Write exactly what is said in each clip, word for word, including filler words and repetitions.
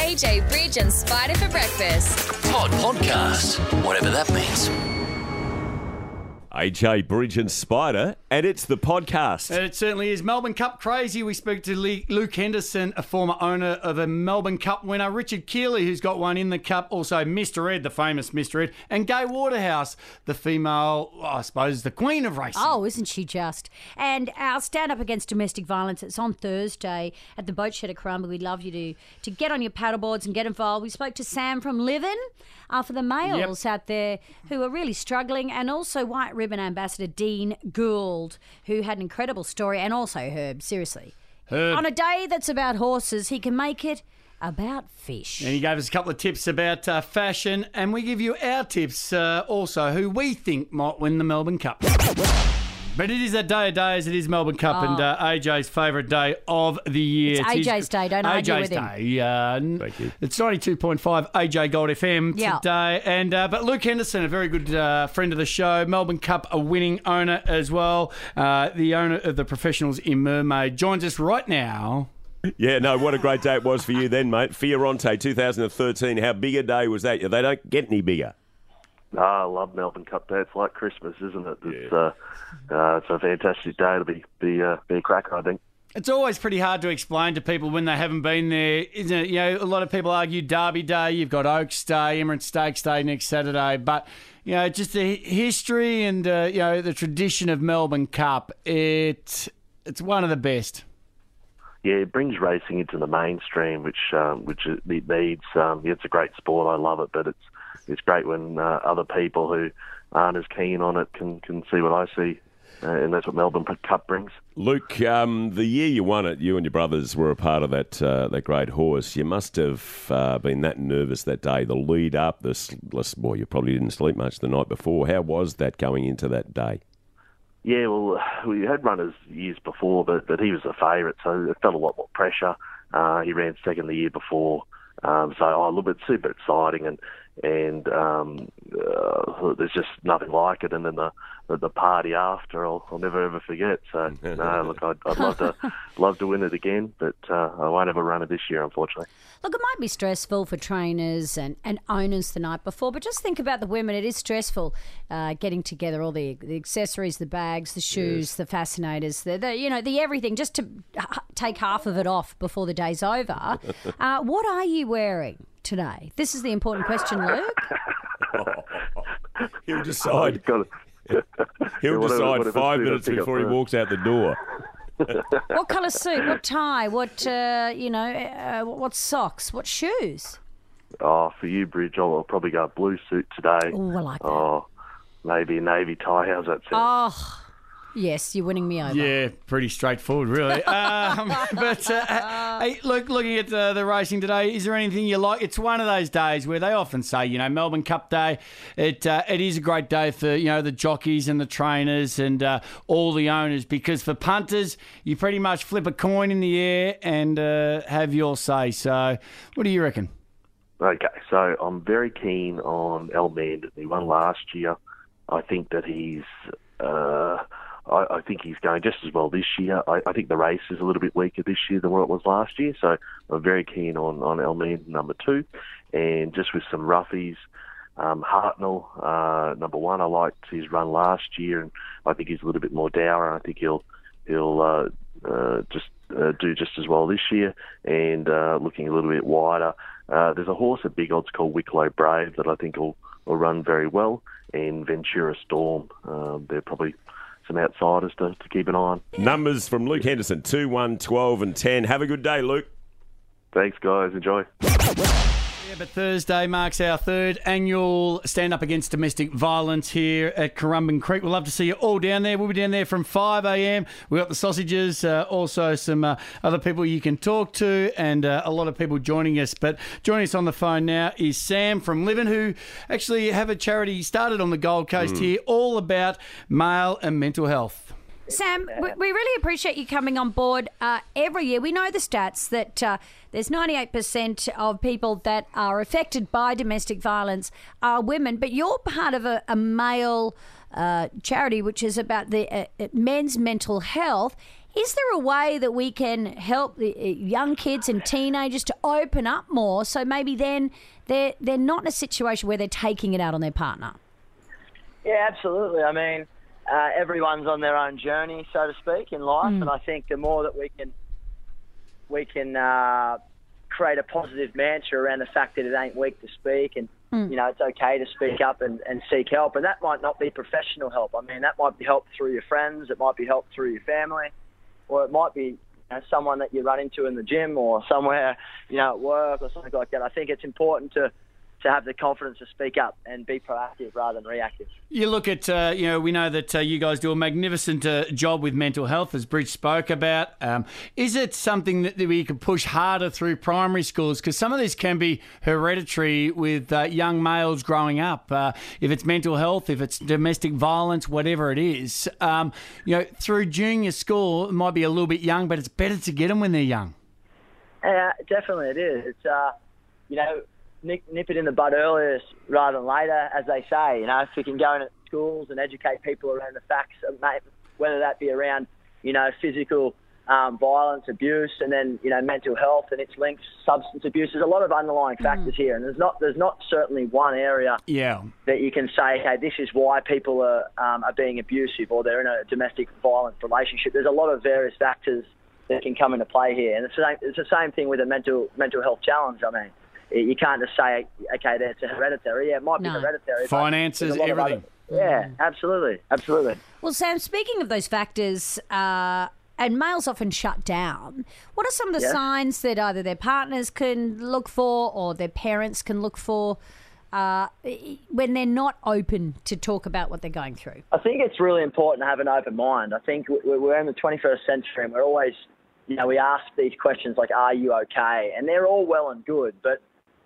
A J Bridge and Spider for breakfast. Pod podcast, whatever that means. A J Bridge and Spider, and it's the podcast. It certainly is. Melbourne Cup crazy. We speak to Luke Henderson, a former owner of a Melbourne Cup winner, Richard Keeley, who's got one in the Cup, also Mister Ed, the famous Mister Ed, and Gay Waterhouse, the female, I suppose, the queen of racing. Oh, isn't she just? And our stand-up against domestic violence, it's on Thursday at the Boat Shed at Currumbin. We'd love you to, to get on your paddleboards and get involved. We spoke to Sam from Livin uh, for the males yep. out there who are really struggling, and also White Ribbon Ambassador Dean Gould, who had an incredible story, and also Herb, seriously. Herb. On a day that's about horses, he can make it about fish. And he gave us a couple of tips about uh, fashion, and we give you our tips uh, also, who we think might win the Melbourne Cup. But it is that day of days, it is Melbourne Cup, oh. and uh, A J's favourite day of the year. It's, it's A J's his, day, don't argue with him. A J's day, uh, Thank you. It's ninety-two point five A J Gold F M yeah. today. And uh, But Luke Henderson, a very good uh, friend of the show, Melbourne Cup, a winning owner as well, uh, the owner of the Professionals in Mermaid, joins us right now. Yeah, no, what a great day it was for you then, mate. Fioronte, two thousand thirteen, how big a day was that? They don't get any bigger. Oh, I love Melbourne Cup Day. It's like Christmas, isn't it? It's, yeah. uh, uh, it's a fantastic day to be be, uh, be a cracker, I think. It's always pretty hard to explain to people when they haven't been there, isn't it? You know, a lot of people argue Derby Day, you've got Oaks Day, Emirates Stakes Day next Saturday, but, you know, just the history and, uh, you know, the tradition of Melbourne Cup, it, it's one of the best. Yeah, it brings racing into the mainstream, which um, which it needs. Um, yeah, it's a great sport. I love it, but it's it's great when uh, other people who aren't as keen on it can, can see what I see, uh, and that's what Melbourne Cup brings. Luke, um, the year you won it, you and your brothers were a part of that uh, that great horse. You must have uh, been that nervous that day. The lead up, this well, you probably didn't sleep much the night before. How was that going into that day? Yeah, well, we had runners years before, but, but he was a favourite, so it felt a lot more pressure. Uh, he ran second the year before, um, so oh, look, it's super exciting, and and um, uh, there's just nothing like it. And then the the, the party after, I'll, I'll never ever forget. So no, look, I'd, I'd love to love to win it again, but uh, I won't have a run it this year, unfortunately. Look, it might be stressful for trainers and, and owners the night before, but just think about the women. It is stressful uh, getting together all the, the accessories, the bags, the shoes, yes. the fascinators, the, the you know the everything, just to h- take half of it off before the day's over. Uh, what are you wearing today? This is the important question, Luke. He'll decide. He'll yeah, whatever, decide whatever five minutes before he walks out the door. What colour suit? What tie? What uh, you know? Uh, what socks? What shoes? Oh, for you, Bridge, I'll probably go blue suit today. Oh, I like that. Oh, maybe a navy tie. How's that sound? Oh. Yes, you're winning me over. Yeah, pretty straightforward, really. um, but uh, hey, look, looking at the, the racing today, is there anything you like? It's one of those days where they often say, you know, Melbourne Cup Day. It uh, it is a great day for you know the jockeys and the trainers and uh, all the owners, because for punters, you pretty much flip a coin in the air and uh, have your say. So, what do you reckon? Okay, so I'm very keen on El Mandan. He won last year. I think that he's. Uh, I, I think he's going just as well this year. I, I think the race is a little bit weaker this year than what it was last year, so I'm very keen on, on El Mandan number two. And just with some roughies, um, Hartnell, uh, number one, I liked his run last year, and I think he's a little bit more dour, and I think he'll he'll uh, uh, just uh, do just as well this year. And uh, looking a little bit wider, uh, there's a horse at big odds called Wicklow Brave that I think will, will run very well, and Ventura Storm. Um, they're probably some outsiders to, to keep an eye on. Numbers from Luke Henderson, two, one, twelve and ten. Have a good day, Luke. Thanks, guys. Enjoy. Yeah, but Thursday marks our third annual Stand Up Against Domestic Violence here at Currumbin Creek. We'd love to see you all down there. We'll be down there from five a.m. We've got the sausages, uh, also some uh, other people you can talk to, and uh, a lot of people joining us. But joining us on the phone now is Sam from Livin, who actually have a charity started on the Gold Coast mm. here, all about male and mental health. Sam, we we really appreciate you coming on board uh, every year. We know the stats that uh, there's ninety-eight percent of people that are affected by domestic violence are women, but you're part of a, a male uh, charity which is about the uh, men's mental health. Is there a way that we can help the uh, young kids and teenagers to open up more so maybe then they're, they're not in a situation where they're taking it out on their partner? Yeah, absolutely. I mean, uh, everyone's on their own journey, so to speak, in life, Mm. and I think the more that we can we can uh, create a positive mantra around the fact that it ain't weak to speak, and Mm. you know it's okay to speak up and, and seek help, and that might not be professional help. I mean, that might be help through your friends, it might be help through your family, or it might be you know, someone that you run into in the gym or somewhere, you know, at work or something like that. I think it's important to. to have the confidence to speak up and be proactive rather than reactive. You look at, uh, you know, we know that uh, you guys do a magnificent uh, job with mental health, as Bridge spoke about. Um, is it something that we could push harder through primary schools? Because some of this can be hereditary with uh, young males growing up. Uh, if it's mental health, if it's domestic violence, whatever it is, um, you know, through junior school, it might be a little bit young, but it's better to get them when they're young. Yeah, definitely it is. It's, uh, you know, Nip, nip it in the bud earlier rather than later, as they say. You know, if we can go into schools and educate people around the facts, whether that be around, you know, physical um, violence, abuse, and then, you know, mental health and its links, substance abuse. There's a lot of underlying factors mm. here, and there's not there's not certainly one area yeah. that you can say, hey, this is why people are um, are being abusive or they're in a domestic violent relationship. There's a lot of various factors that can come into play here, and it's the same, it's the same thing with a mental mental health challenge. I mean. You can't just say, okay, that's a hereditary. Yeah, it might be no. hereditary. Finances, everything. Other, yeah, absolutely, absolutely. Well, Sam, speaking of those factors, uh, and males often shut down, what are some of the yeah. signs that either their partners can look for or their parents can look for uh, when they're not open to talk about what they're going through? I think it's really important to have an open mind. I think we're in the twenty-first century and we're always, you know, we ask these questions like, are you okay? And they're all well and good, but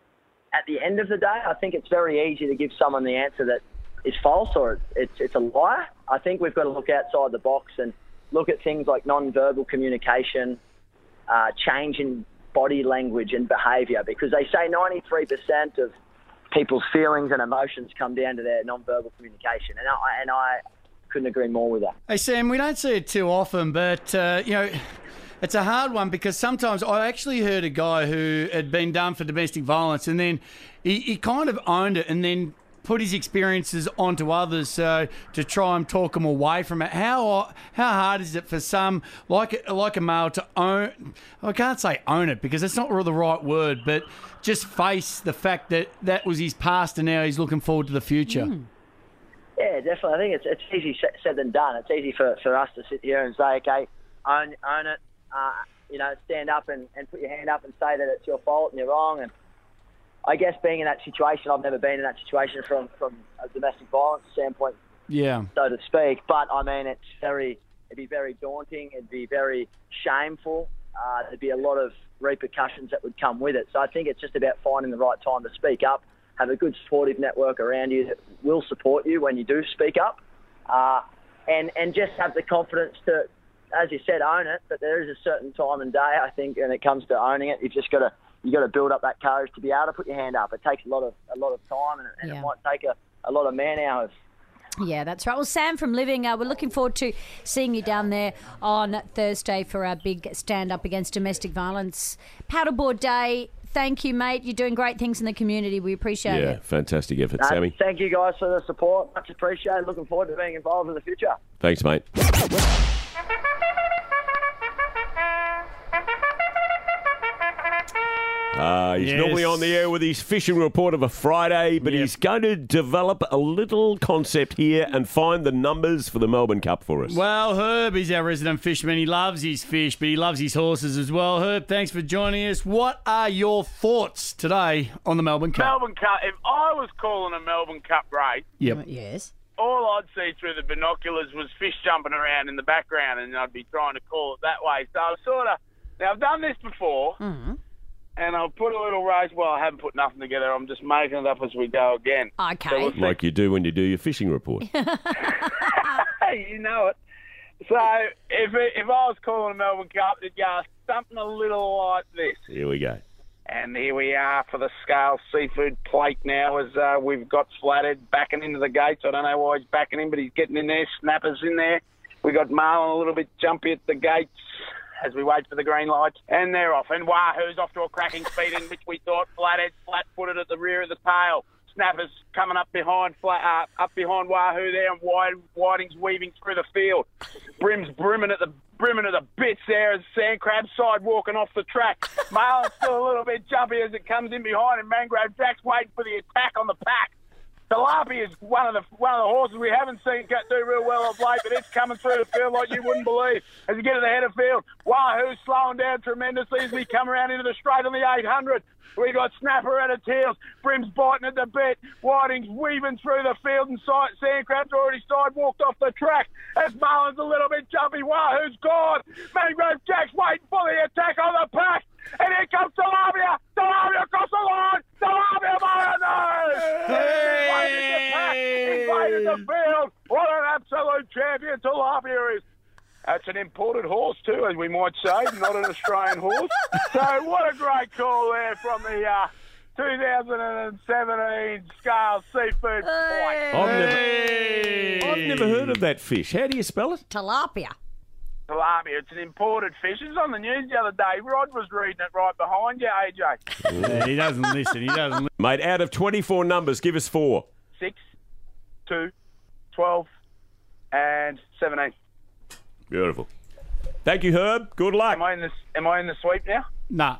at the end of the day, I think it's very easy to give someone the answer that is false or it's it's a lie. I think we've got to look outside the box and look at things like non-verbal communication, uh, change in body language and behaviour, because they say ninety-three percent of people's feelings and emotions come down to their non-verbal communication, and I, and I couldn't agree more with that. Hey, Sam, we don't see it too often, but, uh, you know... It's a hard one because sometimes I actually heard a guy who had been done for domestic violence and then he, he kind of owned it and then put his experiences onto others uh, to try and talk them away from it. How how hard is it for some, like, like a male, to own, I can't say own it because it's not really the right word, but just face the fact that that was his past and now he's looking forward to the future? Mm. Yeah, definitely. I think it's it's easy said than done. It's easy for, for us to sit here and say, okay, own, own it. Uh, you know, stand up and, and put your hand up and say that it's your fault and you're wrong. And I guess being in that situation, I've never been in that situation from, from a domestic violence standpoint, yeah, so to speak. But I mean, it's very, it'd be very daunting. It'd be very shameful. Uh, there'd be a lot of repercussions that would come with it. So I think it's just about finding the right time to speak up, have a good supportive network around you that will support you when you do speak up, uh, and and just have the confidence to, as you said, own it, but there is a certain time and day, I think, when it comes to owning it. You've just got to you got to build up that courage to be able to put your hand up. It takes a lot of a lot of time, and, and yeah. it might take a, a lot of man hours. Yeah, that's right. Well, Sam from Living, uh, we're looking forward to seeing you down there on Thursday for our big stand-up against domestic violence. Paddleboard Day. Thank you, mate. You're doing great things in the community. We appreciate yeah, it. Yeah, fantastic effort, Uh, Sammy. thank you guys for the support. Much appreciated. Looking forward to being involved in the future. Thanks, mate. Uh, he's Yes. normally on the air with his fishing report of a Friday, but Yep. he's going to develop a little concept here and find the numbers for the Melbourne Cup for us. Well, Herb, he's our resident fisherman. He loves his fish, but he loves his horses as well. Herb, thanks for joining us. What are your thoughts today on the Melbourne Cup? Melbourne Cup. If I was calling a Melbourne Cup race, Yep. Yes. all I'd see through the binoculars was fish jumping around in the background, and I'd be trying to call it that way. So I sort of... Now, I've done this before, Mm-hmm. and I'll put a little race. Well, I haven't put nothing together. I'm just making it up as we go again. Okay. So we'll see. Like you do when you do your fishing report. You know it. So if it, if I was calling a Melbourne Cup, it'd go something a little like this. Here we go. And here we are for the Scale Seafood plate now as uh, we've got Flathead backing into the gates. I don't know why he's backing in, but he's getting in there. Snappers in there. We got Marlon a little bit jumpy at the gates as we wait for the green light, and they're off. And Wahoo's off to a cracking speed in which we thought Flathead flat-footed at the rear of the tail. Snapper's coming up behind flat, uh, up behind Wahoo there, and White, Whiting's weaving through the field. Brim's brimming at the brimming at the bits there as Sandcrab's side walking off the track. Marlon's still a little bit jumpy as it comes in behind, and Mangrove Jack's waiting for the attack on the pack. Tilapia is one of the one of the horses we haven't seen do real well of late, but it's coming through the field like you wouldn't believe. As you get to the head of field, Wahoo's slowing down tremendously as we come around into the straight on the eight hundred. We got Snapper at its heels. Brim's biting at the bit. Whiting's weaving through the field, and Sandcrab's already sidewalked off the track. As Marlon's a little bit jumpy, Wahoo's gone. Mangrove Jack's waiting for the attack on the pack. And here comes Tilapia. Tilapia across the line. Tilapia by the nose. Hey! Invaded the field. What an absolute champion Tilapia is. That's an imported horse too, as we might say, not an Australian horse. So what a great call there from the uh, two thousand seventeen Scales Seafood Fight. I've never, I've never heard of that fish. How do you spell it? Tilapia. Tilapia. It's an imported fish. It was on the news the other day. Rod was reading it right behind you, A J. Yeah, he doesn't listen. He doesn't listen. Mate, out of twenty-four numbers, give us four. Six, two, twelve, and seventeen. Beautiful. Thank you, Herb. Good luck. Am I in the Am I in the sweep now? Nah.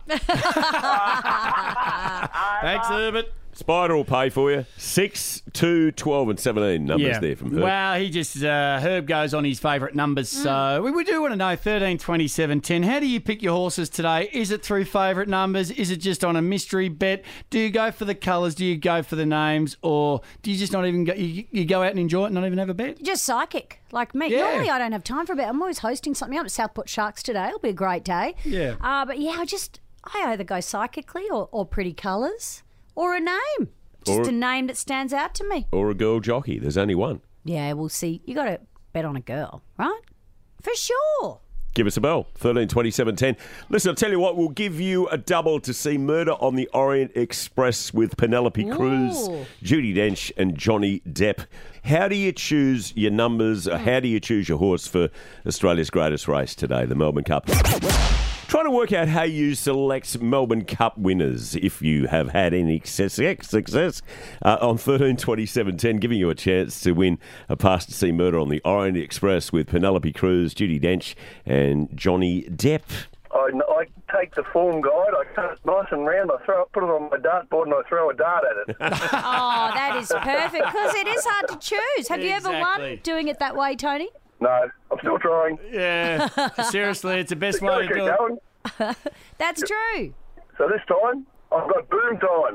Thanks, Herbert. Spider will pay for you. Six, two, twelve, and seventeen numbers there from Herb. Well, he just, uh, Herb goes on his favourite numbers. So we, we do want to know, thirteen, twenty-seven, ten, how do you pick your horses today? Is it through favourite numbers? Is it just on a mystery bet? Do you go for the colours? Do you go for the names? Or do you just not even go, you, you go out and enjoy it and not even have a bet? Just psychic, like me. Yeah. Normally I don't have time for a bet. I'm always hosting something up at Southport Sharks today. It'll be a great day. Yeah. Uh, but yeah, I just, I either go psychically or, or pretty colours or a name. Just Or- a name that stands out to me. Or a girl jockey. There's only one. Yeah, we'll see. You got to bet on a girl, right? For sure. Give us a bell, thirteen, twenty-seven, ten. Listen, I'll tell you what, we'll give you a double to see Murder on the Orient Express with Penelope Cruz, Ooh. Judi Dench and Johnny Depp. How do you choose your numbers? Or how do you choose your horse for Australia's greatest race today, the Melbourne Cup? Trying to work out how you select Melbourne Cup winners, if you have had any success, success uh, on thirteen, twenty-seven, ten, giving you a chance to win a pass to see Murder on the Orient Express with Penelope Cruz, Judi Dench and Johnny Depp. I, I take the form guide, I cut it nice and round, I throw it, put it on my dartboard and I throw a dart at it. Oh, that is perfect because it is hard to choose. Have you ever Exactly. won doing it that way, Tony? No, I'm still trying. Yeah. Seriously, it's the best Gotta way to keep do it. going. That's true. So this time, I've got boom time.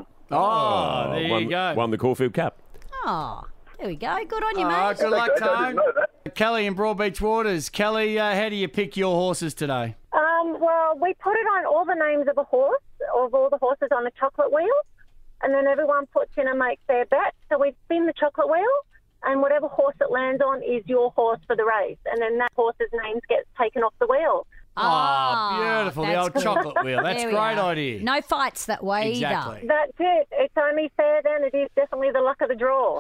Oh, there won, you go. Won the Caulfield Cup. Oh, there we go. Good on you, Oh, mate. good luck, Okay, I Tone. didn't know that. Kelly in Broadbeach Waters. Kelly, uh, how do you pick your horses today? Um, well, we put it on all the names of a horse, of all the horses on the chocolate wheel, and then everyone puts in and makes their bet. So we spin the chocolate wheel, and whatever horse it lands on is your horse for the race, and then that horse's name gets taken off the wheel. Oh, beautiful. The that's old good. chocolate wheel. That's a There we great are. idea. No fights that way Exactly. either. That's it. It's only fair then. It is definitely the luck of the draw.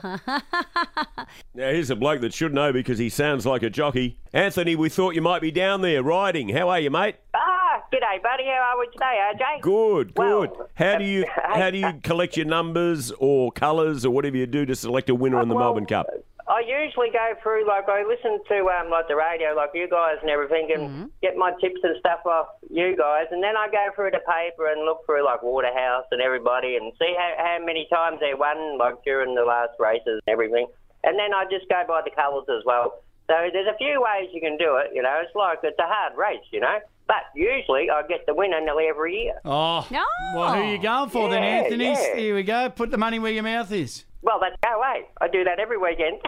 Now, here's a bloke that should know because he sounds like a jockey. Anthony, we thought you might be down there riding. How are you, mate? Ah, g'day, buddy. How are we today, R J? Good, good. Well, how do you uh, how do you collect your numbers or colours or whatever you do to select a winner in the well, Melbourne Cup? I usually go through, like, I listen to, um, like, the radio, like you guys and everything, and Mm-hmm. get my tips and stuff off you guys, and then I go through the paper and look through, like, Waterhouse and everybody and see how, how many times they won, like, during the last races and everything. And then I just go by the colours as well. So there's a few ways you can do it, you know. It's like, it's a hard race, you know. But usually I get the winner nearly every year. Oh, No. well, who are you going for then, Yeah, Anthony? yeah. Here we go. Put the money where your mouth is. Well, that's no way. I do that every weekend.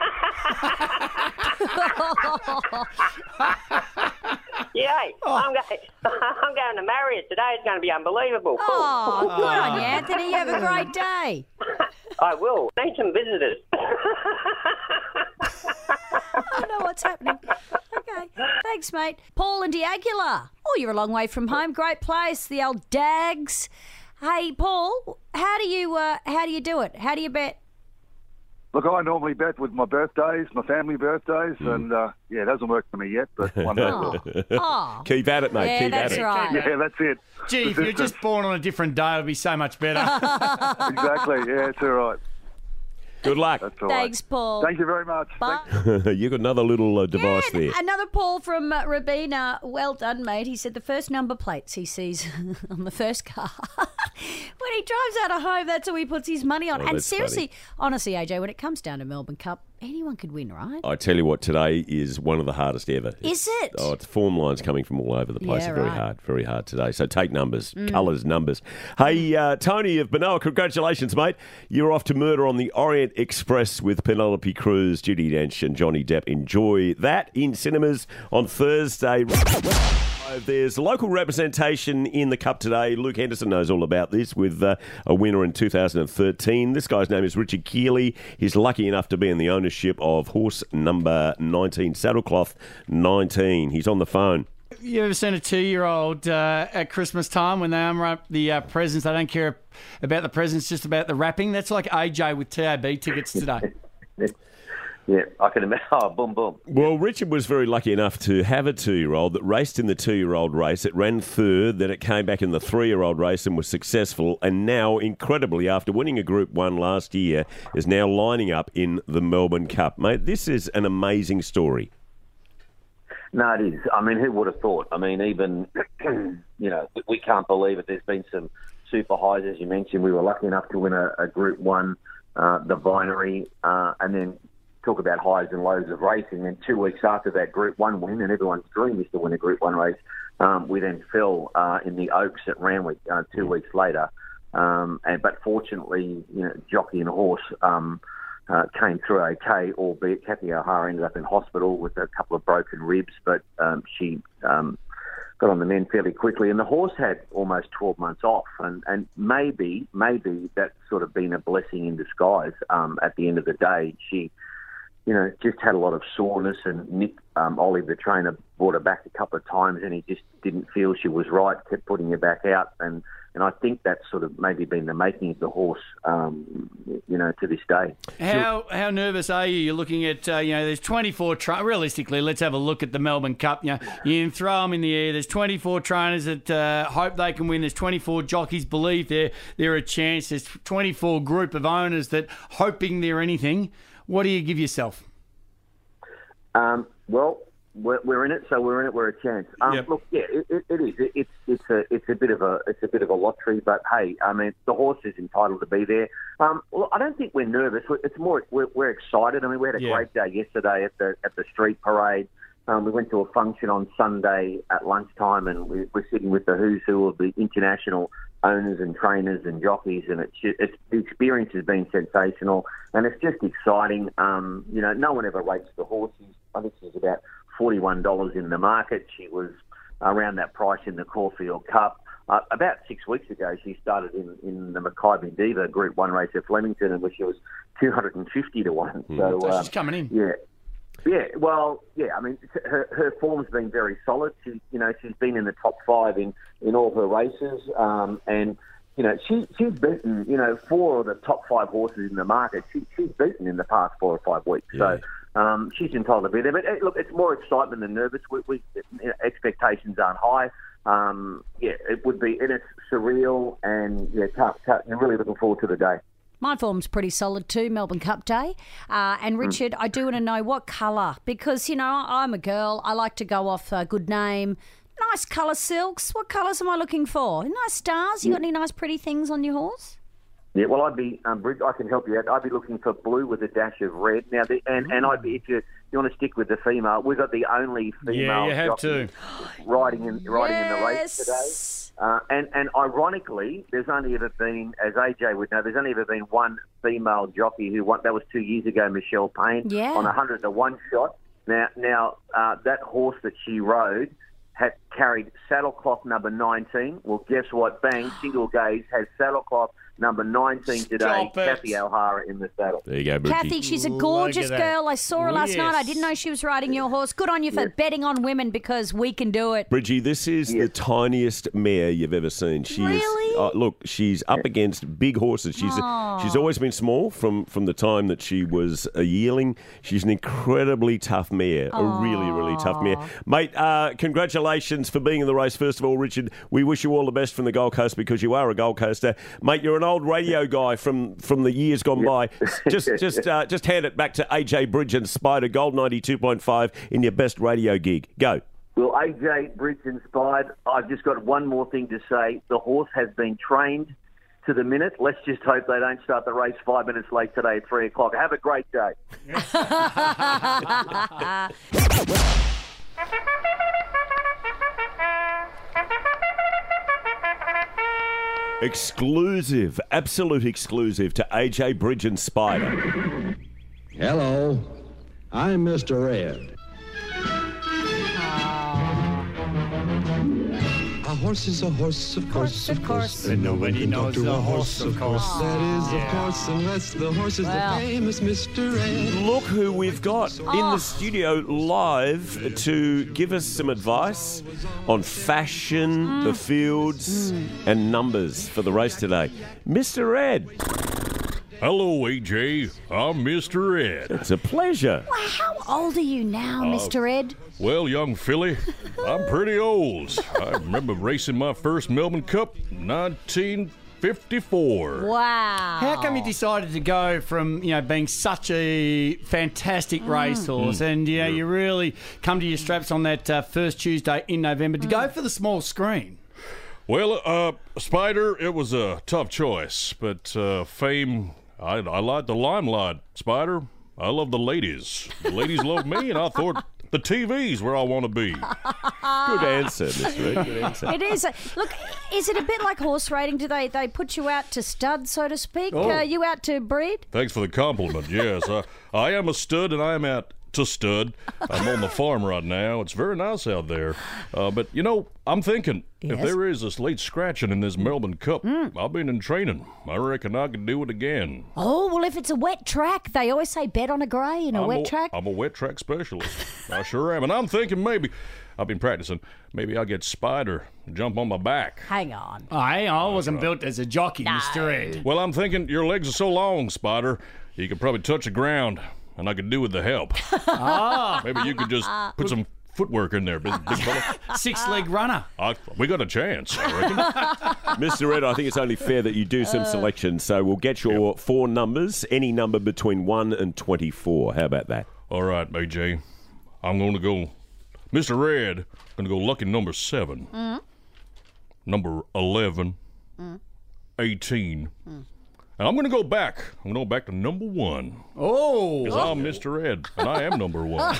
Yeah, I'm going. I'm going to Marriott today. It's going to be unbelievable. Oh, good on you, Anthony. You have a great day. I will. Need some visitors. I know what's happening. Okay. Thanks, mate. Paul and Diagula. Oh, you're a long way from home. Great place. The old Dags. Hey, Paul, how do you uh, how do you do it? How do you bet? Look, I normally bet with my birthdays, my family birthdays, Mm. and uh, yeah, it hasn't worked for me yet, but one day will. Oh. Keep at it, mate. Yeah, Keep that's at it. right. Yeah, that's it. Gee, if you're just born on a different day, it would be so much better. Exactly. Yeah, it's all right. Good luck. That's all right. Thanks, Paul. Thank you very much. Bye. You got another little uh, device there. Another Paul from uh, Rabina. Well done, mate. He said the first number plates he sees on the first car. When he drives out of home, that's who he puts his money on. Oh, and that's seriously, honestly, A J, when it comes down to Melbourne Cup, anyone could win, right? I tell you what, today is one of the hardest ever. Is it? Oh, it's form lines coming from all over the place. Yeah, Are very right. hard, very hard today. So take numbers, Mm. colours, numbers. Hey, uh, Tony of Benoa, congratulations, mate. You're off to Murder on the Orient Express with Penelope Cruz, Judi Dench and Johnny Depp. Enjoy that in cinemas on Thursday. There's local representation in the Cup today. Luke Henderson knows all about this with uh, a winner in two thousand thirteen. This guy's name is Richard Keeley. He's lucky enough to be in the ownership of horse number nineteen, Saddlecloth nineteen. He's on the phone. You ever seen a two-year-old uh, at Christmas time when they unwrap the uh, presents? They don't care about the presents, just about the wrapping. That's like A J with T A B tickets today. Yeah, I can imagine. Oh, boom, boom. Well, Richard was very lucky enough to have a two-year-old that raced in the two-year-old race. It ran third, then it came back in the three-year-old race and was successful. And now, incredibly, after winning a Group one last year, is now lining up in the Melbourne Cup. Mate, this is an amazing story. No, it is. I mean, who would have thought? I mean, even, you know, we can't believe it. There's been some super highs, as you mentioned. We were lucky enough to win a, a Group one, uh, the Vinery, uh, and then talk about highs and lows of racing. And two weeks after that Group one win, and everyone's dream is to win a Group one race, um, we then fell uh, in the Oaks at Randwick uh, two weeks later. Um, and But fortunately, you know, jockey and horse um, uh, came through okay, albeit Kathy O'Hara ended up in hospital with a couple of broken ribs, but um, she um, got on the mend fairly quickly. And the horse had almost twelve months off, and, and maybe, maybe that's sort of been a blessing in disguise. Um, at the end of the day, she, you know, just had a lot of soreness, and Nick um, Ollie, the trainer, brought her back a couple of times, and he just didn't feel she was right, kept putting her back out, and and I think that's sort of maybe been the making of the horse, um, you know, to this day. How how nervous are you? You're looking at, uh, you know, there's twenty-four, tra- realistically, let's have a look at the Melbourne Cup. You know, you can throw them in the air. There's twenty-four trainers that uh, hope they can win. There's twenty-four jockeys believe they're, they're a chance. There's twenty-four group of owners that hoping they're anything. What do you give yourself? Um, well, we're, we're in it, so we're in it. We're a chance. Um, Yep. Look, yeah, it, it, it is. It, it's it's a it's a bit of a it's a bit of a lottery, but hey, I mean, the horse is entitled to be there. Um, well, I don't think we're nervous. It's more we're, we're excited. I mean, we had a Yeah. great day yesterday at the at the street parade. Um, we went to a function on Sunday at lunchtime, and we, we're sitting with the who's who of the international owners and trainers and jockeys, and it's, ju- it's the experience has been sensational, and it's just exciting. Um, you know, no one ever rates the horses. I think she's about forty-one dollars in the market. She was around that price in the Caulfield Cup. Uh, about six weeks ago, she started in, in the Mackay Diva Group one race at Flemington, in which she was two hundred fifty to one. Mm. So, So uh, she's coming in. Yeah. Yeah, well, yeah, I mean, her, her form's been very solid. She, you know, she's been in the top five in, in all her races, um, and, you know, she, she's beaten, you know, four of the top five horses in the market. She, she's beaten in the past four or five weeks. Yeah. So um, she's entitled to be there. But, hey, look, it's more excitement than nervous. We, we, you know, expectations aren't high. Um, yeah, it would be, and it's surreal, and, yeah, can't, can't, you're really looking forward to the day. My form's pretty solid too, Melbourne Cup Day. Uh, and Richard, I do want to know what colour, because, you know, I'm a girl. I like to go off a good name. Nice colour silks. What colours am I looking for? Nice stars? You got any nice pretty things on your horse? Yeah, well, I'd be, um, Bridge, I can help you out. I'd be looking for blue with a dash of red. Now, the, and, and I'd be, if you, you want to stick with the female, we've got the only female Yeah, you have jockey to. riding in riding yes. in the race today. Uh, and, and ironically, there's only ever been, as A J would know, there's only ever been one female jockey who won. That was two years ago, Michelle Payne, Yeah. on a hundred to one shot. Now, now uh, that horse that she rode had carried saddle cloth number nineteen. Well, guess what? Bang, Single Gaze has saddle cloth number nineteen today. Stop it. Kathy O'Hara in the saddle. There you go, Bridgie. Kathy, she's a gorgeous Look at that. girl. I saw her last Yes. night. I didn't know she was riding your horse. Good on you for betting on women because we can do it. Bridgie, this is the tiniest mare you've ever seen. She Really? is, uh, look, she's up against big horses. She's Aw. she's always been small from, from the time that she was a yearling. She's an incredibly tough mare, a really, really tough mare. Mate, uh, congratulations for being in the race, first of all, Richard. We wish you all the best from the Gold Coast because you are a Gold Coaster. Mate, you're an old radio guy from, from the years gone by. Just just uh, just hand it back to A J Bridge and Spider, Gold ninety-two point five in your best radio gig. Go. Well, A J Bridge inspired. I've just got one more thing to say. The horse has been trained to the minute. Let's just hope they don't start the race five minutes late today at three o'clock. Have a great day. Exclusive, absolute exclusive to A J Bridge and Spider. Hello, I'm Mister Ed. A horse is a horse, of course, of course. And nobody Talk knows to the a horse, of course. That is, Yeah. of course, unless the horse is Well. the famous Mister Ed. Look who we've got in the studio live to give us some advice on fashion, the fields, and numbers for the race today. Mister Ed. Hello, A J. I'm Mister Ed. It's a pleasure. Wow, how old are you now, Mister Ed? Well, young filly, I'm pretty old. I remember racing my first Melbourne Cup, nineteen fifty-four. Wow. How come you decided to go from, you know, being such a fantastic racehorse and, you know, you really come to your straps on that uh, first Tuesday in November to go for the small screen? Well, uh, Spider, it was a tough choice, but uh, fame, I, I like the limelight, Spider. I love the ladies. The ladies love me, and I thought the T V's where I want to be. Good answer, Mister Ed. Good answer. It is. Look, is it a bit like horse racing? Do they, they put you out to stud, so to speak? Oh. Uh, you out to breed? Thanks for the compliment. Yes, I, I am a stud, and I am out to stud. I'm on the farm right now. It's very nice out there. Uh, but, you know, I'm thinking, if Yes? there is this late scratching in this Melbourne Cup, I've been in training. I reckon I could do it again. Oh, well, if it's a wet track, they always say bet on a grey in a I'm wet a, track. I'm a wet track specialist. I sure am. And I'm thinking maybe, I've been practicing, maybe I'll get Spider to jump on my back. Hang on. I, I wasn't built as a jockey, Mister Ed. Well, I'm thinking your legs are so long, Spider, you could probably touch the ground, and I could do with the help. Ah. Maybe you could just put some footwork in there, big, big fella. Six-leg runner. I, we got a chance, I reckon. Mister Ed, I think it's only fair that you do some selection. So we'll get your four numbers, any number between one and twenty-four. How about that? All right, A J. I'm going to go, Mister Red, going to go lucky number seven, Mm. number eleven, Mm. eighteen. And I'm going to go back. I'm going to go back to number one. Oh. Because I'm Mister Ed, and I am number one.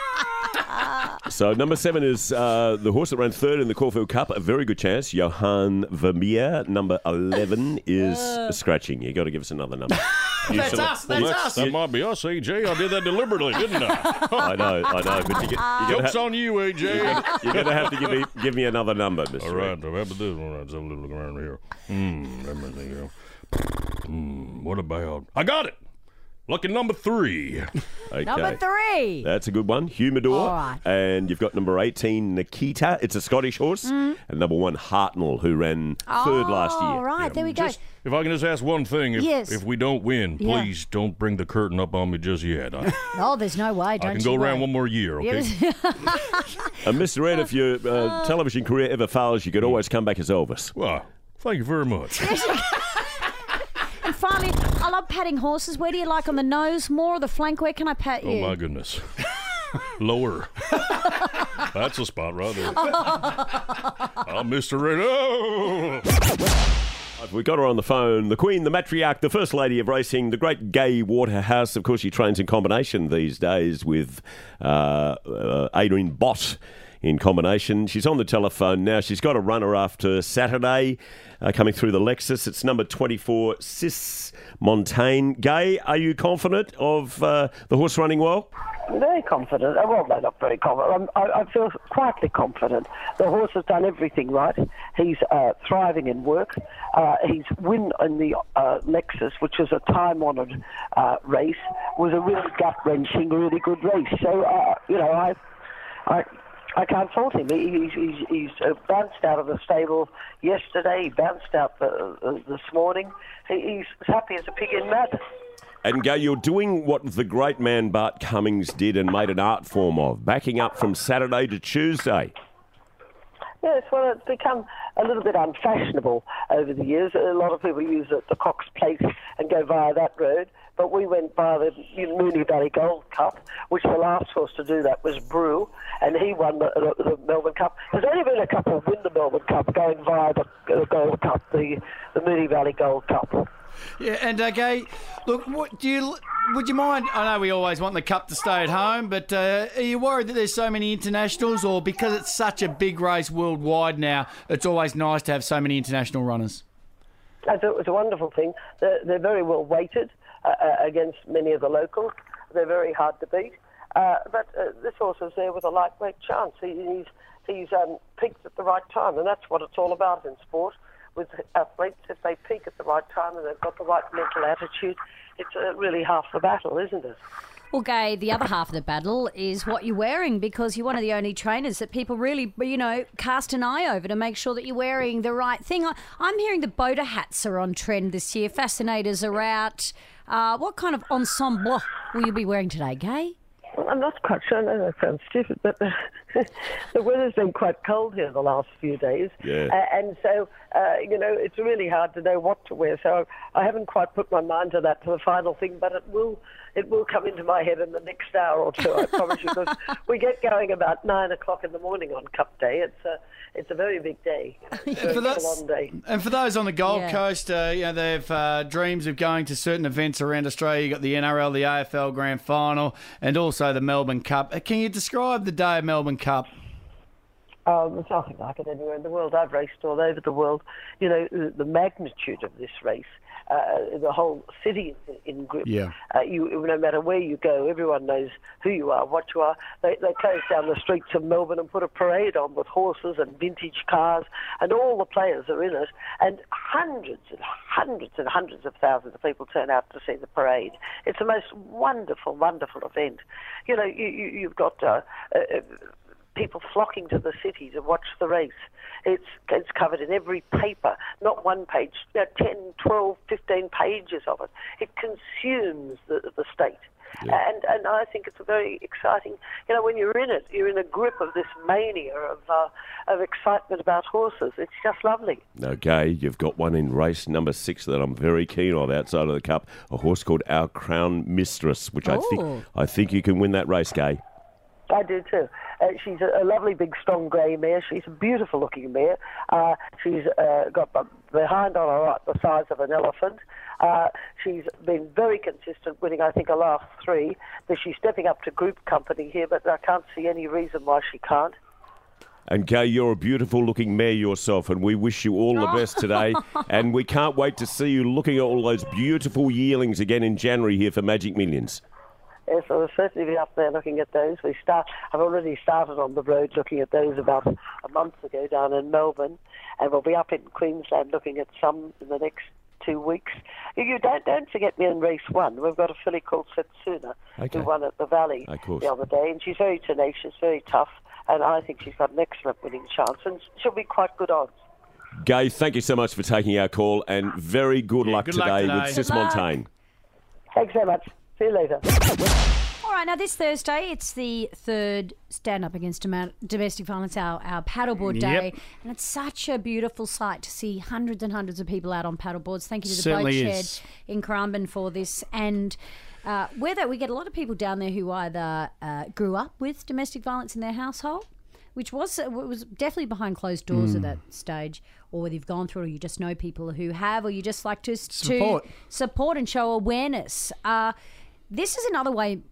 So number seven is uh, the horse that ran third in the Caulfield Cup. A very good chance. Johan Vermeer. Number eleven is scratching. You got to give us another number. You That's select- us, that's you- us. That might be us, A J. I did that deliberately, didn't I? I know, I know. But you get, you gotta Joke's ha- on you, A J. you're going to have to give me give me another number, Mister All right, Ed. so how about this one? Let's have a little look around here. Hmm, let me think here. Hmm, what about... I got it! Lucky number three. Okay. Number three. That's a good one. Humidor. All right. And you've got number eighteen, Nikita. It's a Scottish horse. And number one, Hartnell, who ran third last year. All right, there we go. Just, if I can just ask one thing, if, Yes. if we don't win, Yeah. please don't bring the curtain up on me just yet. I, Oh, there's no way. Don't I can go you around worry. one more year, okay? And Mister Ed, if your uh, television career ever fails, you could always come back as Elvis. Well, thank you very much. And finally, I love patting horses. Where do you like on the nose more or the flank? Where can I pat you? Oh, my goodness. Lower. That's a spot right there. I'm Mister Red. Oh! We've got her on the phone. The Queen, the matriarch, the First Lady of Racing, the great Gay Waterhouse. Of course, she trains in combination these days with uh, uh, Adrian Bott in combination. She's on the telephone now. She's got a runner after Saturday uh, coming through the Lexus. It's number twenty-four, Sis Montaigne. Gay, are you confident of uh, the horse running well? Very confident. Well, no, not very confident. I'm, I, I feel quietly confident. The horse has done everything right. He's uh, thriving in work. Uh, his win in the uh, Lexus, which was a time-honoured uh, race, was a really gut-wrenching, really good race. So, uh, you know, I, I, I can't fault him. He, he's he's, he's uh, bounced out of the stable yesterday. He bounced out the, uh, this morning. He, he's as happy as a pig in mud. And Gay, you're doing what the great man Bart Cummings did and made an art form of, backing up from Saturday to Tuesday. Yes, well, it's become a little bit unfashionable over the years. A lot of people use the, the Cox Plate and go via that road, but we went via the Moonee Valley Gold Cup, which the last horse to do that was Brew, and he won the, the, the Melbourne Cup. There's only been a couple win the Melbourne Cup going via the, the Gold Cup, the, the Moonee Valley Gold Cup. Yeah, and uh, Gay, look, what do you would you mind? I know we always want the cup to stay at home, but uh, are you worried that there's so many internationals, or because it's such a big race worldwide now, it's always nice to have so many international runners? I thought it was a wonderful thing. They're, they're very well weighted uh, against many of the locals. They're very hard to beat. Uh, but uh, this horse is there with a lightweight chance. He, he's he's um, peaked at the right time, and that's what it's all about in sport. With athletes, if they peak at the right time and they've got the right mental attitude, it's uh, really half the battle, isn't it? Well, Gay, the other half of the battle is what you're wearing, because you're one of the only trainers that people really, you know, cast an eye over to make sure that you're wearing the right thing. I, I'm hearing the boater hats are on trend this year. Fascinators are out. Uh, what kind of ensemble will you be wearing today, Gay? I'm not quite sure. I know that sounds stupid, but the, the weather's been quite cold here the last few days. Yeah. Uh, and so, uh, you know, it's really hard to know what to wear. So I haven't quite put my mind to that for the final thing, but it will it will come into my head in the next hour or two, I promise you, because we get going about nine o'clock in the morning on Cup Day. It's a, it's a very big day. It's a And for, very those, full-on day. and for those on the Gold Yeah. Coast, uh, you know, they've uh, dreams of going to certain events around Australia. You've got the N R L, the A F L Grand Final, and also the Melbourne Cup. Uh, Can you describe the day of Melbourne Cup? Um, there's nothing like it anywhere in the world. I've raced all over the world. You know, the, the magnitude of this race, uh, the whole city is in grip. Yeah. Uh, you, no matter where you go, everyone knows who you are, what you are. They, they close down the streets of Melbourne and put a parade on with horses and vintage cars, and all the players are in it. And hundreds and hundreds and hundreds of thousands of people turn out to see the parade. It's the most wonderful, wonderful event. You know, you, you, you've got... Uh, uh, people flocking to the city to watch the race. It's it's covered in every paper, not one page, you know, ten, twelve, fifteen pages of it. It consumes the, the state. Yeah. And and I think it's a very exciting, you know, when you're in it, you're in a grip of this mania of uh, of excitement about horses. It's just lovely. No, Gay, you've got one in race number six that I'm very keen on outside of the Cup, a horse called Our Crown Mistress, which I Oh. think I think you can win that race, Gay. I do too. Uh, she's a, a lovely, big, strong grey mare. She's a beautiful-looking mare. Uh, she's uh, got the behind on her right the size of an elephant. Uh, she's been very consistent, winning, I think, her last three. But she's stepping up to group company here, but I can't see any reason why she can't. And Gay, you're a beautiful-looking mare yourself, and we wish you all the best today. And we can't wait to see you looking at all those beautiful yearlings again in January here for Magic Millions. Yes, I'll certainly be up there looking at those. We start. I've already started on the road looking at those about a month ago down in Melbourne, and we'll be up in Queensland looking at some in the next two weeks. You, you don't don't forget me in race one. We've got a filly called Setsuna Okay. who won at the Valley Of course. the other day, and she's very tenacious, very tough, and I think she's got an excellent winning chance, and she'll be quite good odds. Gay, thank you so much for taking our call, and very good luck good luck today, today. with Sis Good luck. Montaigne. Thanks so much. See you later. All right, now this Thursday, it's the third Stand Up Against Doma- Domestic Violence, our, our paddleboard day. Yep. And it's such a beautiful sight to see hundreds and hundreds of people out on paddleboards. Thank you to the Certainly Boat is. Shed in Currumbin for this. And uh, whether we get a lot of people down there who either uh, grew up with domestic violence in their household, which was uh, was definitely behind closed doors at that stage, or whether you've gone through it, or you just know people who have, or you just like to Support. to support and show awareness. Uh, this is another way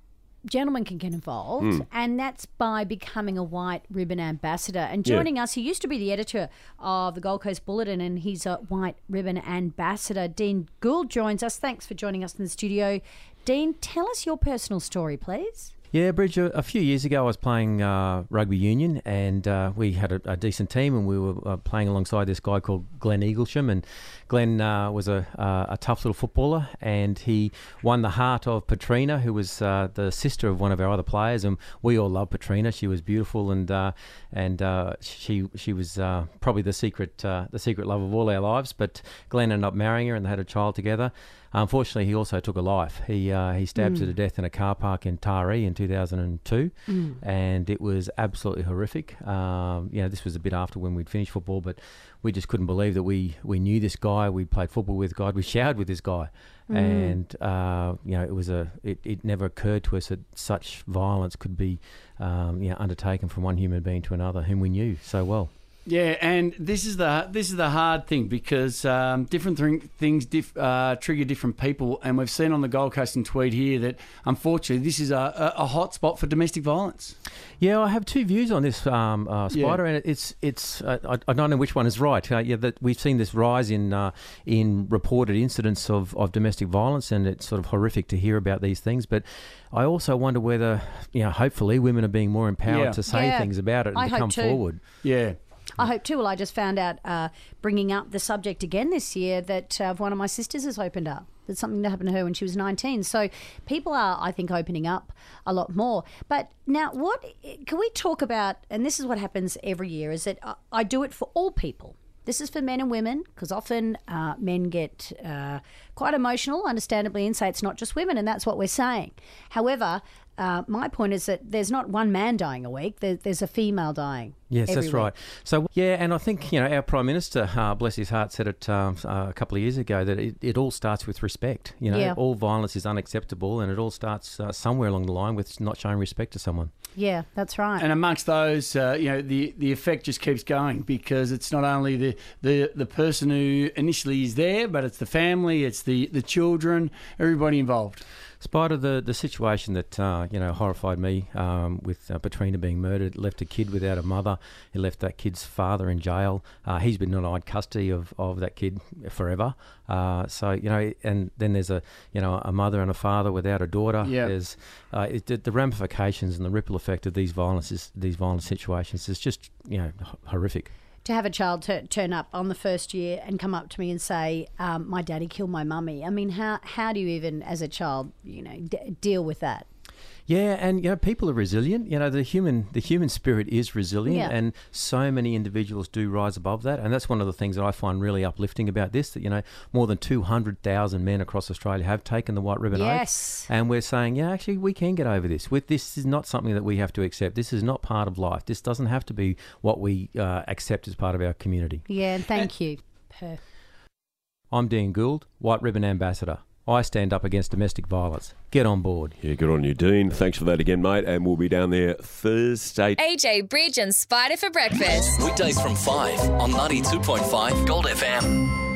gentlemen can get involved, Mm. and that's by becoming a White Ribbon Ambassador. And joining Yeah. us, he used to be the editor of the Gold Coast Bulletin, and he's a White Ribbon Ambassador. Dean Gould joins us. Thanks for joining us in the studio. Dean, tell us your personal story, please. Yeah, Bridge, a, a few years ago I was playing uh, rugby union, and uh, we had a, a decent team, and we were uh, playing alongside this guy called Glenn Eaglesham, and Glenn uh, was a, uh, a tough little footballer, and he won the heart of Petrina, who was uh, the sister of one of our other players, and we all loved Petrina. She was beautiful, and uh, and uh, she she was uh, probably the secret uh, the secret love of all our lives. But Glenn ended up marrying her, and they had a child together. Unfortunately, he also took a life. He uh, he stabbed Mm. her to death in a car park in Taree in two thousand two, Mm. and it was absolutely horrific. Um, you know, this was a bit after when we'd finished football, but we just couldn't believe that we, we knew this guy, we played football with guy, we showered with this guy, Mm. and uh, you know, it was a it, it never occurred to us that such violence could be um, you know, undertaken from one human being to another whom we knew so well. Yeah, and this is the this is the hard thing because um, different th- things diff- uh, trigger different people, and we've seen on the Gold Coast and Tweed here that unfortunately this is a, a, a hot spot for domestic violence. Yeah, I have two views on this, um, uh, Spider, Yeah. and it's it's uh, I, I don't know which one is right. Uh, yeah, that we've seen this rise in uh, in reported incidents of, of domestic violence, and it's sort of horrific to hear about these things. But I also wonder whether, you know, hopefully women are being more empowered Yeah. to say Yeah, things about it and I to hope come too. forward. Yeah. I hope too. Well, I just found out, uh, bringing up the subject again this year, that uh, one of my sisters has opened up. There's something that happened to her when she was nineteen. So people are, I think, opening up a lot more. But now, what can we talk about? And this is what happens every year: is that I, I do it for all people. This is for men and women, because often uh, men get uh, quite emotional, understandably, and say it's not just women, and that's what we're saying. However, uh, my point is that there's not one man dying a week. There, there's a female dying. Yes, every that's week. right. So, yeah, and I think, you know, our Prime Minister, uh, bless his heart, said it um, uh, a couple of years ago that it, it all starts with respect. You know, Yeah. all violence is unacceptable, and it all starts uh, somewhere along the line with not showing respect to someone. Yeah, that's right. And amongst those, uh, you know, the, the effect just keeps going because it's not only the, the, the person who initially is there, but it's the family, it's the, the children, everybody involved. Spider, the, the situation that, uh, you know, horrified me um, with uh, Petrina being murdered, left a kid without a mother. He left that kid's father in jail. Uh, he's been denied custody of, of that kid forever. Uh, so, you know, and then there's a, you know, a mother and a father without a daughter. Yeah. There's uh, it, the ramifications and the ripple effect of these violences, these violent situations is just, you know, h- horrific. To have a child t- turn up on the first year and come up to me and say, um, my daddy killed my mummy. I mean, how, how do you even, as a child, you know, d- deal with that? Yeah, and you know, people are resilient. You know, the human the human spirit is resilient, Yeah. and so many individuals do rise above that. And that's one of the things that I find really uplifting about this. That, you know, more than two hundred thousand men across Australia have taken the White Ribbon Yes. Oath, and we're saying, yeah, actually, we can get over this. With this is not something that we have to accept. This is not part of life. This doesn't have to be what we uh, accept as part of our community. Yeah, and thank you. Per- I'm Dean Gould, White Ribbon Ambassador. I stand up against domestic violence. Get on board. Yeah, good on you, Dean. Thanks for that again, mate. And we'll be down there Thursday. A J Bridge and Spider for breakfast. Weekdays from five on ninety-two point five Gold F M.